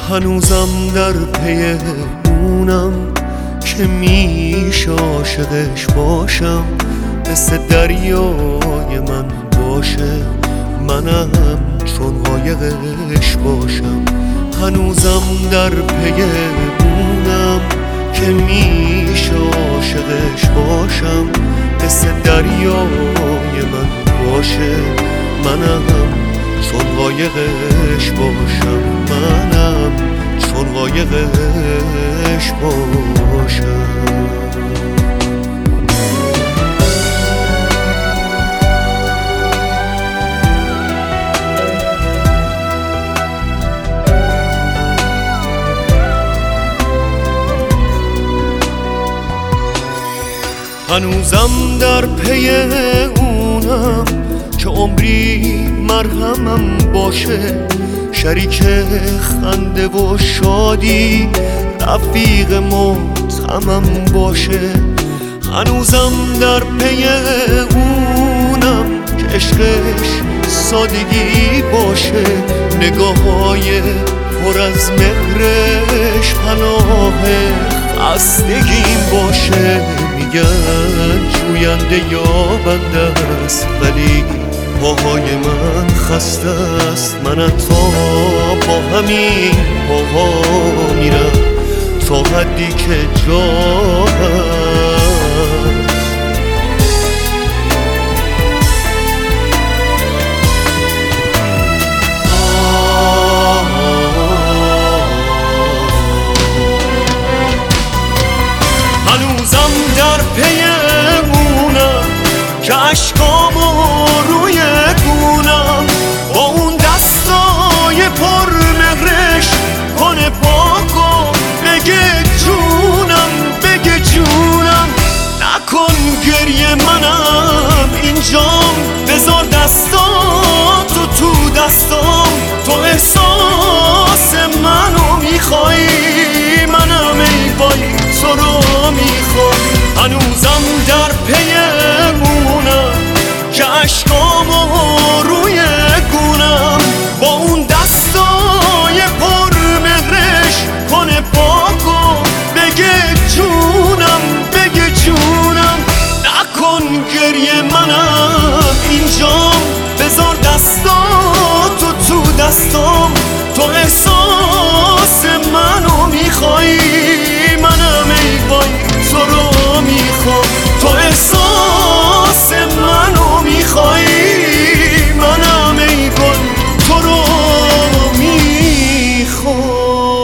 هنوزم در پی اونم که میشه عاشقش باشم، مثل دریای من باشه، منم چون قایقش باشم. هنوزم در پی اونم که میشه عاشقش باشم، مثل دریای من باشه، منم چون قایقش باشم، منم چون قایقش باشم. هنوزم در پی اونم که عمری مرهمم باشه، شریک خنده و شادی، رفیق متهمم باشه. هنوزم در پی اونم که عشقش سادگی باشه، نگاه‌های پر از مهرش پناه خستگیم باشه. میگن جوینده یا بنده است، ولی پاهای من خسته است. من تا با همین پاها میرم تا حدی که جا هست. هنوزم در پی اونم که عشقامو روی گونم، با اون دستای پر مهرش کنه پاکو، بگه جونم، بگه جونم. نکن گریه، منم اینجام، بذار دستاتو تو دستام. تو احساس منو میخوای، منم ای وای تو رو میخوام. هنوزم در پی اونم که عشقامو روی گونم، با اون دستای پر مهرش کنه پاکو، بگه جونم، بگه جونم. نکن گریه، منم اینجام، بذار دستاتو تو دستام. تو احساس منو میخوای، منم ای وای تو رو میخوام. تو احساس منو میخوای، منم ای وای تو رو میخوام.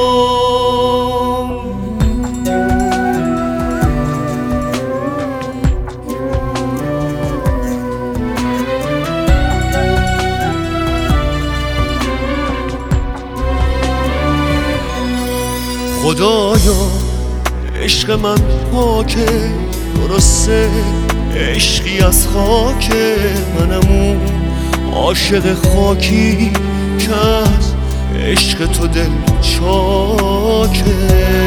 خدایا عشق من پاکه، درسته عشقی از خاکه، منم اون عاشق خاکی که از عشق تو دل چاکه.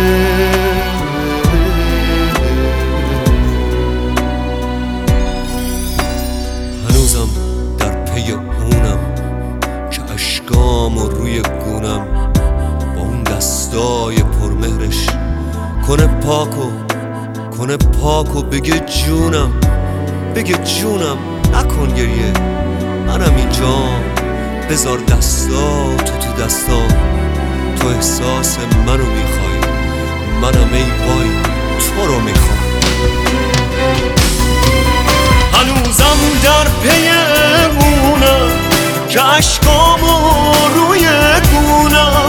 هنوزم در پی اونم که اشکامو روی گونم، با اون دستای پرمهرش کنه پاکو، کنه پاکو، بگه جونم، بگه جونم. نکن گریه، منم اینجام، بذار دستاتو تو دستام. تو احساس منو میخوای، منم ای وای تو رو میخوام. هنوزم در پی اونم که عشقامو روی گونم،